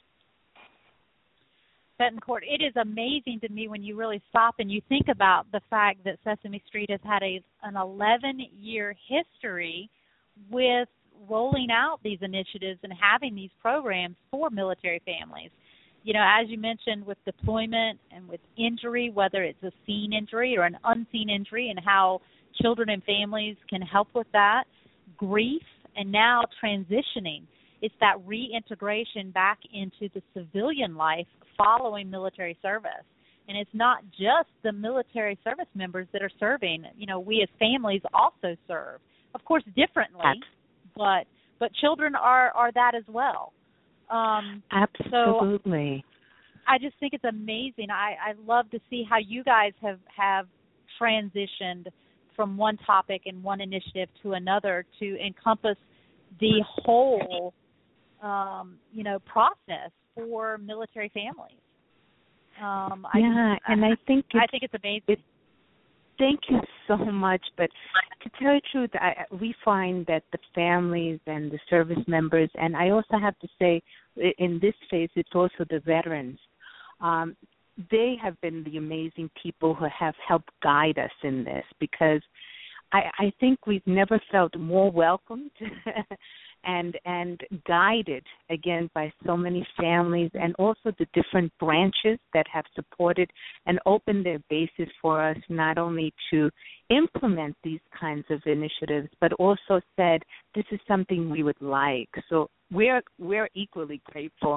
Betancourt, it is amazing to me when you really stop and you think about the fact that Sesame Street has had a an eleven-year history with rolling out these initiatives and having these programs for military families. You know, as you mentioned, with deployment and with injury, whether it's a seen injury or an unseen injury, and how children and families can help with that, grief, and now transitioning. It's that reintegration back into the civilian life following military service. And it's not just the military service members that are serving. You know, we as families also serve, of course, differently, but but children are, are that as well. Um, Absolutely. So I just think it's amazing. I, I love to see how you guys have, have transitioned from one topic and one initiative to another to encompass the whole, um, you know, process for military families. Um, yeah, I, and I think I think it's amazing. It, thank you so much. But to tell you the truth, I, we find that the families and the service members, and I also have to say, in this phase, it's also the veterans. Um, they have been the amazing people who have helped guide us in this, because I, I think we've never felt more welcomed and and guided, again, by so many families, and also the different branches that have supported and opened their bases for us, not only to implement these kinds of initiatives, but also said, this is something we would like. So we're we're equally grateful.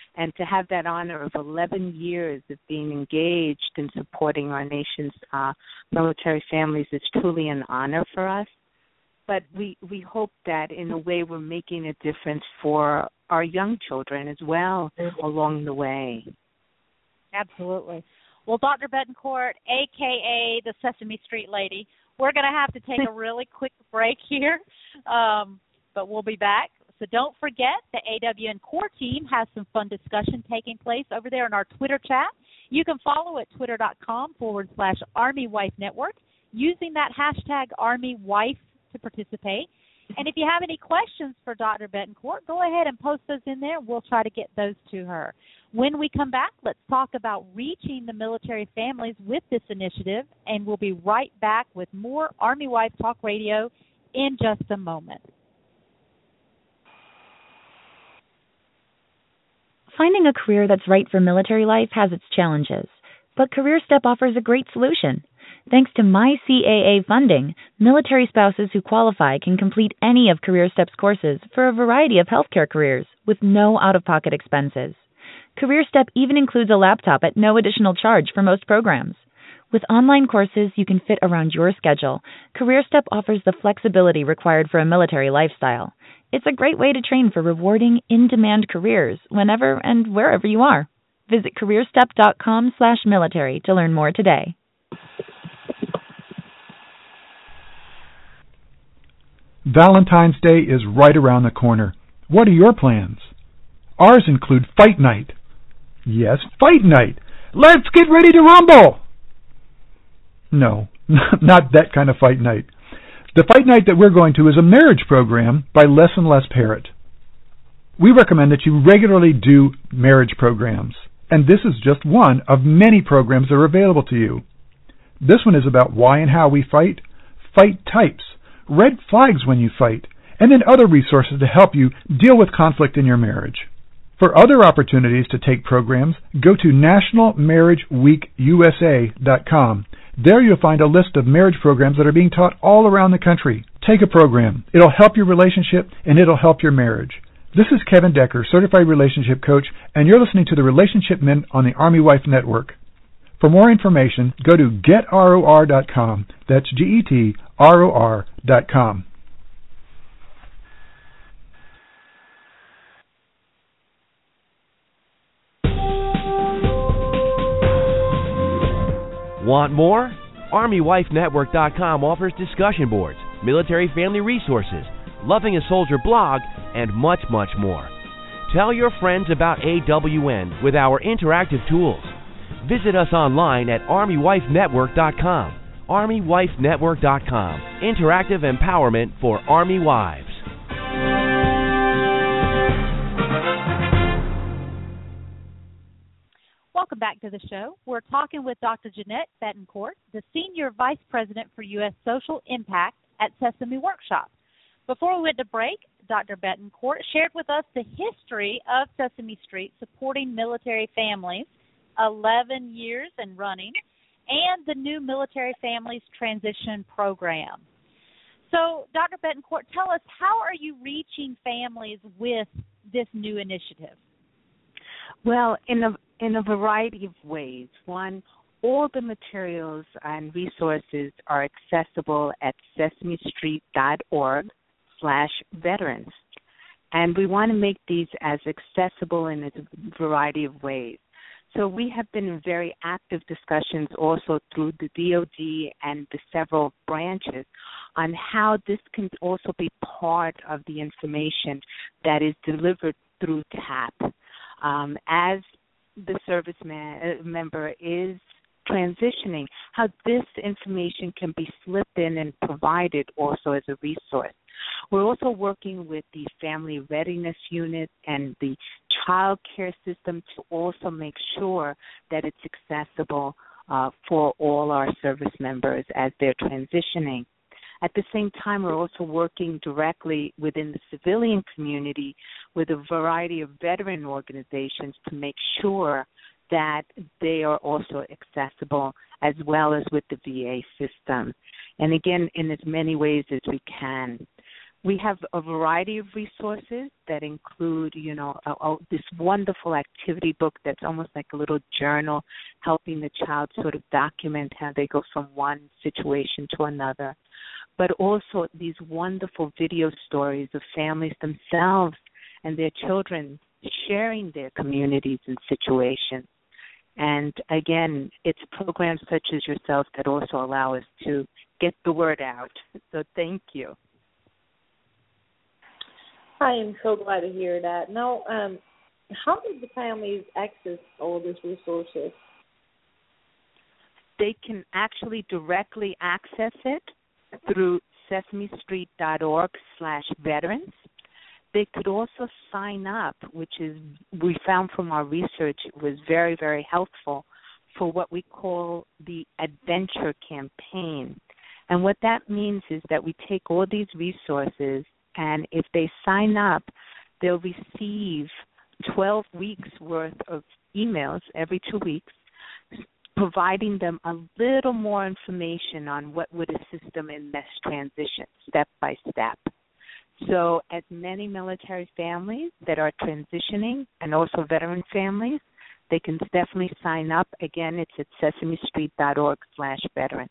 And to have that honor of eleven years of being engaged in supporting our nation's uh, military families is truly an honor for us. But we, we hope that in a way we're making a difference for our young children as well along the way. Absolutely. Well, Doctor Betancourt, a k a the Sesame Street Lady, we're going to have to take a really quick break here, um, but we'll be back. So don't forget the A W N Core team has some fun discussion taking place over there in our Twitter chat. You can follow at twitter.com forward slash Army Wife Network using that hashtag Army Wife to participate. And if you have any questions for Doctor Betancourt, go ahead and post those in there. We'll try to get those to her. When we come back, let's talk about reaching the military families with this initiative, and we'll be right back with more Army Wife Talk Radio in just a moment. Finding a career that's right for military life has its challenges, but CareerStep offers a great solution. Thanks to My C A A funding, military spouses who qualify can complete any of CareerStep's courses for a variety of healthcare careers with no out-of-pocket expenses. CareerStep even includes a laptop at no additional charge for most programs. With online courses you can fit around your schedule, CareerStep offers the flexibility required for a military lifestyle. It's a great way to train for rewarding, in-demand careers whenever and wherever you are. Visit careerstep.com slash military to learn more today. Valentine's Day is right around the corner. What are your plans? Ours include Fight Night. Yes, Fight Night. Let's get ready to rumble! No, not that kind of fight night. The fight night that we're going to is a marriage program by Les and Les Parrott. We recommend that you regularly do marriage programs, and this is just one of many programs that are available to you. This one is about why and how we fight, fight types, red flags when you fight, and then other resources to help you deal with conflict in your marriage. For other opportunities to take programs, go to national marriage week u s a dot com. There you'll find a list of marriage programs that are being taught all around the country. Take a program. It'll help your relationship, and it'll help your marriage. This is Kevin Decker, Certified Relationship Coach, and you're listening to the Relationship Men on the Army Wife Network. For more information, go to get ror dot com. That's G E T R O R dot com. Want more? Army Wife Network dot com offers discussion boards, military family resources, Loving a Soldier blog, and much, much more. Tell your friends about A W N with our interactive tools. Visit us online at Army Wife Network dot com. Army Wife Network dot com. Interactive empowerment for Army wives. Welcome back to the show. We're talking with Doctor Jeanette Betancourt, the Senior Vice President for U S Social Impact at Sesame Workshop. Before we went to break, Doctor Betancourt shared with us the history of Sesame Street supporting military families, eleven years and running, and the new Military Families Transition Program. So, Doctor Betancourt, tell us, how are you reaching families with this new initiative? Well, in a in a variety of ways. One, all the materials and resources are accessible at sesame street dot org slash veterans. And we want to make these as accessible in a variety of ways. So we have been in very active discussions also through the D O D and the several branches on how this can also be part of the information that is delivered through TAP. Um, as the service man, uh, member is transitioning, how this information can be slipped in and provided also as a resource. We're also working with the Family Readiness Unit and the child care system to also make sure that it's accessible uh, for all our service members as they're transitioning. At the same time, we're also working directly within the civilian community with a variety of veteran organizations to make sure that they are also accessible, as well as with the V A system. And again, in as many ways as we can. We have a variety of resources that include, you know, a, a, this wonderful activity book that's almost like a little journal, helping the child sort of document how they go from one situation to another. But also these wonderful video stories of families themselves and their children sharing their communities and situations. And again, it's programs such as yourself that also allow us to get the word out. So thank you. I am so glad to hear that. Now, um, how did the families access all of these resources? They can actually directly access it through sesamestreet.org slash veterans. They could also sign up, which is, we found from our research, it was very, very helpful for what we call the Adventure Campaign. And what that means is that we take all these resources, and if they sign up, they'll receive twelve weeks worth of emails every two weeks, providing them a little more information on what would assist them in this transition, step by step. So as many military families that are transitioning, and also veteran families, they can definitely sign up. Again, it's at sesamestreet.org slash veteran.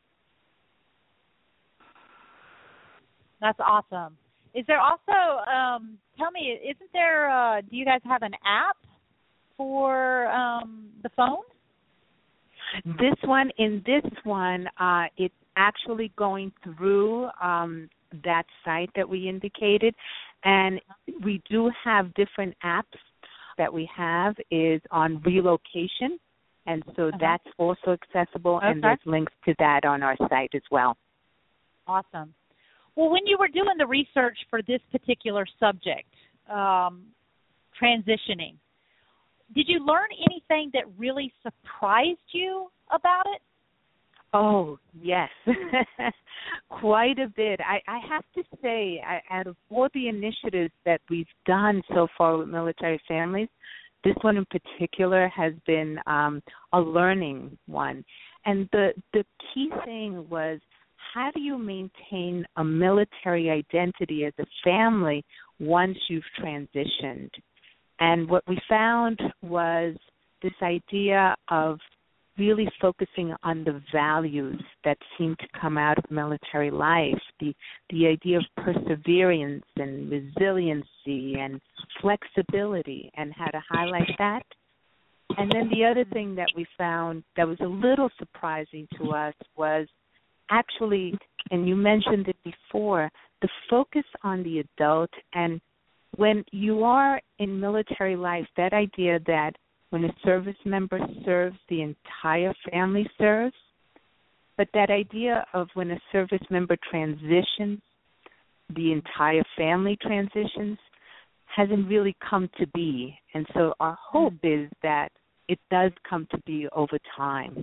That's awesome. Is there also, um, tell me, isn't there, uh, do you guys have an app for um, the phone? This one, in this one, uh, it's actually going through um, that site that we indicated, and we do have different apps that we have is on relocation, and so uh-huh. that's also accessible, okay. and there's links to that on our site as well. Awesome. Well, when you were doing the research for this particular subject, um, transitioning, did you learn anything that really surprised you about it? Oh, yes, quite a bit. I, I have to say, I, out of all the initiatives that we've done so far with military families, this one in particular has been um, a learning one. And the, the key thing was, how do you maintain a military identity as a family once you've transitioned? And what we found was this idea of really focusing on the values that seem to come out of military life, the the idea of perseverance and resiliency and flexibility, and how to highlight that. And then the other thing that we found that was a little surprising to us was actually, and you mentioned it before, the focus on the adult. And when you are in military life, that idea that when a service member serves, the entire family serves, but that idea of when a service member transitions, the entire family transitions, hasn't really come to be. And so our hope is that it does come to be over time.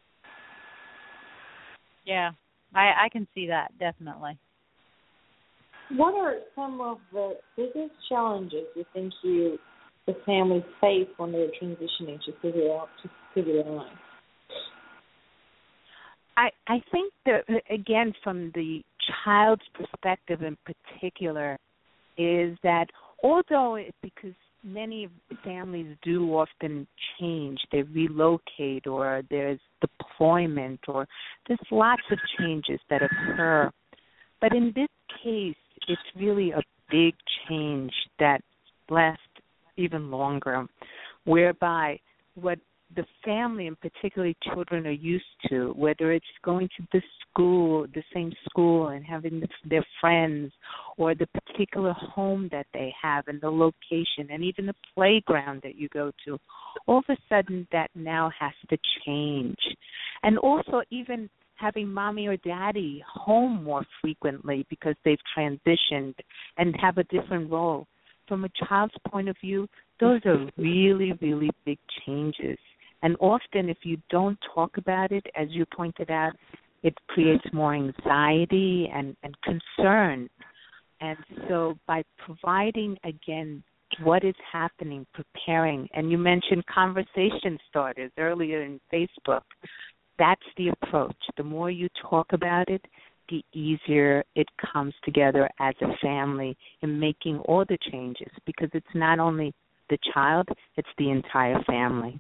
Yeah, I, I can see that, definitely. What are some of the biggest challenges you think you the families face when they're transitioning to civilian to civilian life? I I think that, again, from the child's perspective in particular, is that although it, because many families do often change, they relocate, or there's deployment, or there's lots of changes that occur. But in this case, it's really a big change that lasts even longer, whereby what the family, and particularly children, are used to, whether it's going to the school, the same school, and having the, their friends, or the particular home that they have, and the location, and even the playground that you go to, all of a sudden that now has to change. And also even having mommy or daddy home more frequently because they've transitioned and have a different role. From a child's point of view, those are really, really big changes. And often if you don't talk about it, as you pointed out, it creates more anxiety and, and concern. And so by providing, again, what is happening, preparing, and you mentioned conversation starters earlier in Facebook, that's the approach. The more you talk about it, the easier it comes together as a family in making all the changes, because it's not only the child, it's the entire family.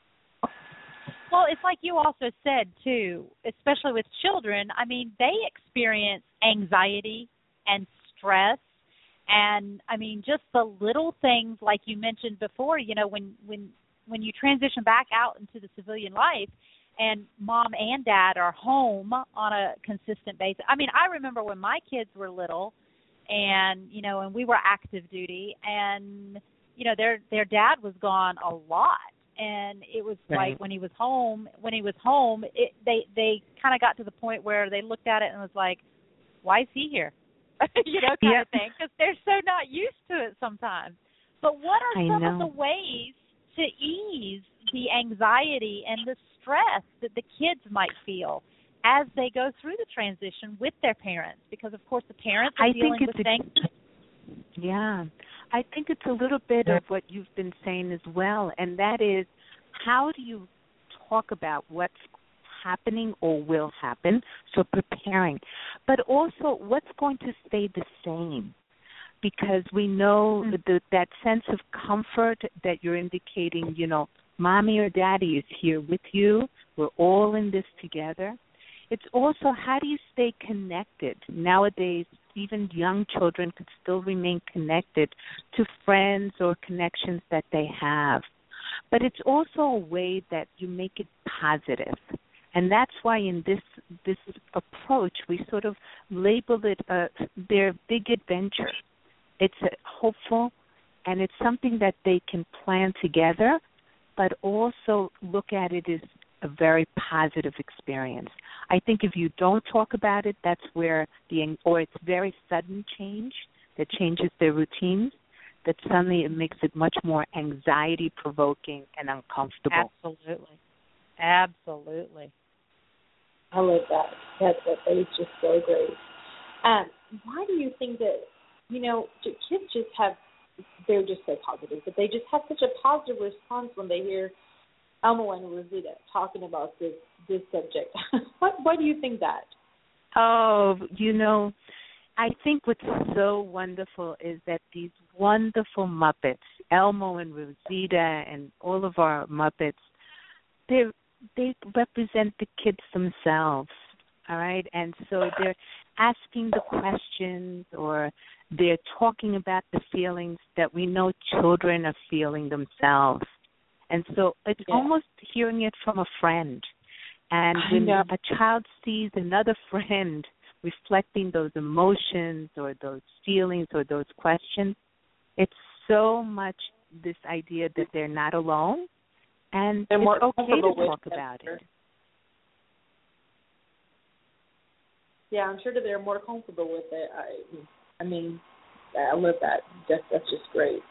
Well, it's like you also said, too, especially with children. I mean, they experience anxiety and stress. And, I mean, just the little things like you mentioned before, you know, when, when, when you transition back out into the civilian life, and mom and dad are home on a consistent basis. I mean, I remember when my kids were little and, you know, and we were active duty and, you know, their their dad was gone a lot. And it was right. like when he was home, when he was home, it, they, they kind of got to the point where they looked at it and was like, why is he here? you know, kind yep. of thing, because they're so not used to it sometimes. But what are I some know. of the ways to ease the anxiety and the stress that the kids might feel as they go through the transition with their parents? Because, of course, the parents are I dealing think with it's things. A, yeah. I think it's a little bit of what you've been saying as well, and that is, how do you talk about what's happening or will happen, so preparing, but also what's going to stay the same? Because we know mm-hmm. the, that sense of comfort that you're indicating, you know, mommy or daddy is here with you. We're all in this together. It's also, how do you stay connected? Nowadays, even young children could still remain connected to friends or connections that they have. But it's also a way that you make it positive. And that's why in this this approach, we sort of label it uh, their big adventure. It's uh, hopeful, and it's something that they can plan together, but also look at it as a very positive experience. I think if you don't talk about it, that's where the, or it's very sudden change that changes their routines, that suddenly it makes it much more anxiety-provoking and uncomfortable. Absolutely. Absolutely. I love that. That, that, that is just so great. Um, why do you think that, you know, kids just have, they're just so positive, but they just have such a positive response when they hear Elmo and Rosita talking about this this subject. What, why do you think that? Oh, you know, I think what's so wonderful is that these wonderful Muppets, Elmo and Rosita and all of our Muppets, they they represent the kids themselves, all right? And so they're asking the questions, or they're talking about the feelings that we know children are feeling themselves. And so it's yeah. almost hearing it from a friend. And when a child sees another friend reflecting those emotions or those feelings or those questions, it's so much this idea that they're not alone, and they're it's okay to talk about it. Yeah, I'm sure that they're more comfortable with it. I, I mean, I love that. That's, that's just great.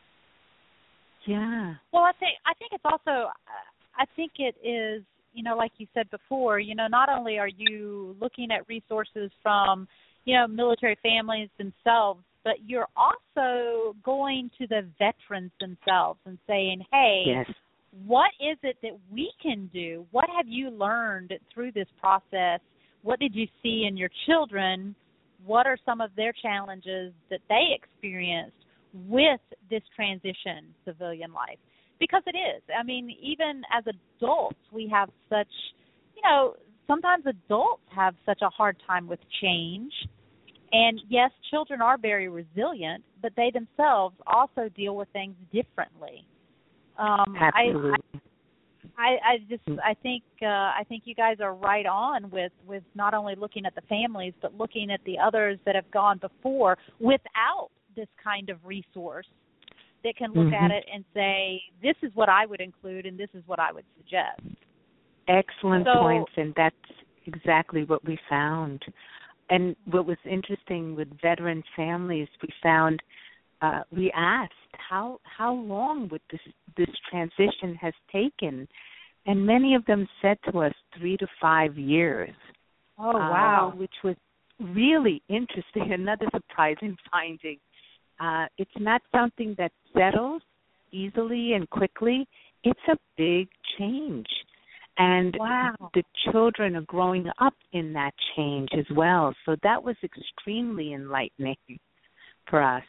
Yeah. Well, I think I think it's also, I think it is, you know, like you said before, you know, not only are you looking at resources from, you know, military families themselves, but you're also going to the veterans themselves and saying, hey, yes. what is it that we can do? What have you learned through this process? What did you see in your children? What are some of their challenges that they experienced with this transition civilian life? Because it is. I mean, even as adults, we have such, you know, sometimes adults have such a hard time with change. And, yes, children are very resilient, but they themselves also deal with things differently. Um, Absolutely. I, I, I just, I think, uh, I think you guys are right on with, with not only looking at the families, but looking at the others that have gone before without this kind of resource that can look mm-hmm. at it and say, this is what I would include and this is what I would suggest. Excellent so, points, and that's exactly what we found. And what was interesting with veteran families, we found, uh, we asked how how long would this this transition has taken, and many of them said to us three to five years. Oh wow! Uh, which was really interesting. Another surprising finding. Uh, it's not something that settles easily and quickly. It's a big change. And wow. the children are growing up in that change as well. So that was extremely enlightening for us.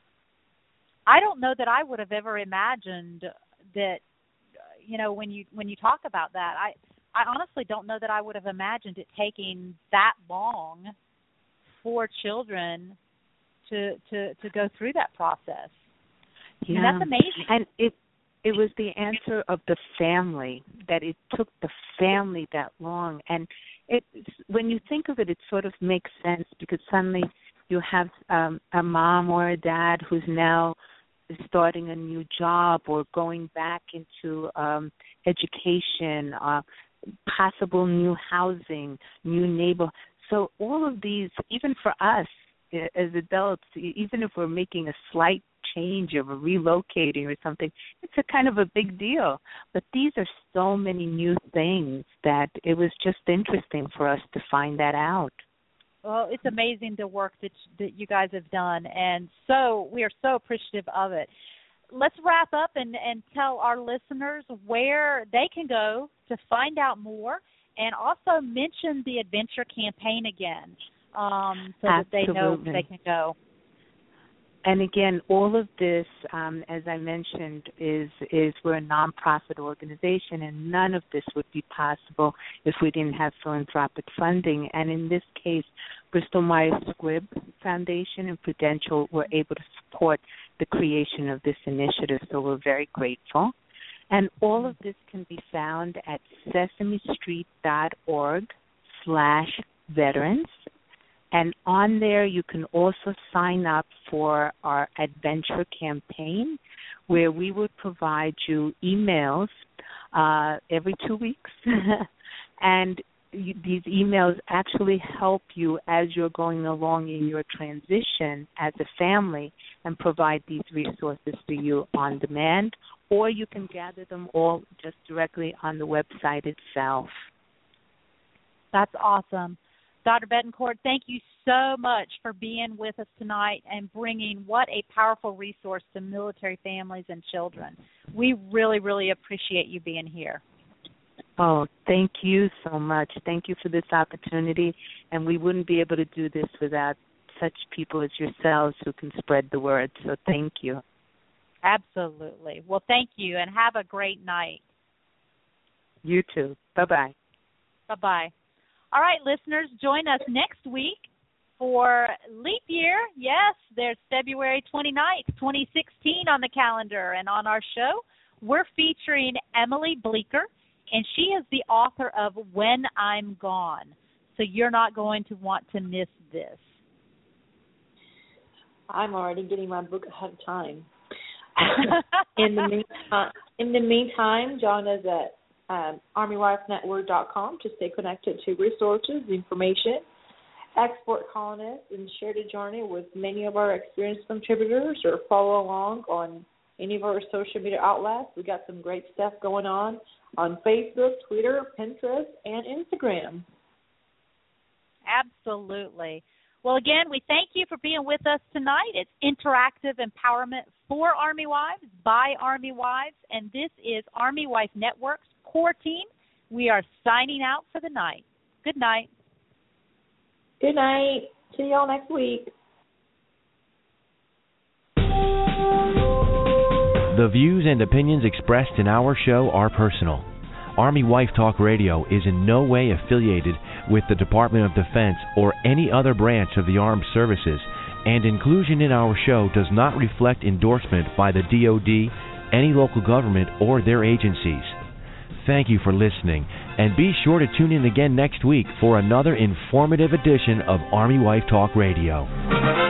I don't know that I would have ever imagined that, you know, when you when you talk about that, I, I honestly don't know that I would have imagined it taking that long for children to to, to go through that process. Yeah. I mean, that's amazing. And it it was the answer of the family, that it took the family that long. And it when you think of it, it sort of makes sense, because suddenly you have um, a mom or a dad who's now starting a new job or going back into um, education, uh, possible new housing, new neighbor. So all of these, even for us as adults, even if we're making a slight change or relocating or something, it's a kind of a big deal. But these are so many new things that it was just interesting for us to find that out. Well, it's amazing the work that that you guys have done, and so we are so appreciative of it. Let's wrap up and, and tell our listeners where they can go to find out more, and also mention the Adventure campaign again, um, so Absolutely. that they know where they can go. And again, all of this, um, as I mentioned, is is we're a nonprofit organization, and none of this would be possible if we didn't have philanthropic funding. And in this case, Bristol Myers Squibb Foundation and Prudential were able to support the creation of this initiative, so we're very grateful. And all of this can be found at sesamestreet.org slash veterans. And on there, you can also sign up for our Adventure campaign, where we would provide you emails uh, every two weeks. And you, these emails actually help you as you're going along in your transition as a family, and provide these resources for you on demand, or you can gather them all just directly on the website itself. That's awesome. Doctor Betancourt, thank you so much for being with us tonight and bringing what a powerful resource to military families and children. We really, really appreciate you being here. Oh, thank you so much. Thank you for this opportunity, and we wouldn't be able to do this without such people as yourselves who can spread the word, so thank you. Absolutely. Well, thank you, and have a great night. You too. Bye-bye. Bye-bye. All right, listeners, join us next week for Leap Year. Yes, there's February twenty-ninth, twenty sixteen on the calendar. And on our show, we're featuring Emily Bleeker, and she is the author of When I'm Gone. So you're not going to want to miss this. I'm already getting my book ahead of time. in the meantime, in the meantime, join us at Um, Army Wife Network dot com to stay connected to resources, information, export colonists, and share the journey with many of our experienced contributors, or follow along on any of our social media outlets. We got some great stuff going on on Facebook, Twitter, Pinterest, and Instagram. Absolutely. Well, again, we thank you for being with us tonight. It's interactive empowerment for Army Wives by Army Wives, and this is Army Wife Network's core team. We are signing out for the night. Good night. Good night. See y'all next week. The views and opinions expressed in our show are personal. Army Wife Talk Radio is in no way affiliated with the Department of Defense or any other branch of the armed services, and inclusion in our show does not reflect endorsement by the D O D, any local government, or their agencies. Thank you for listening, and be sure to tune in again next week for another informative edition of Army Wife Talk Radio.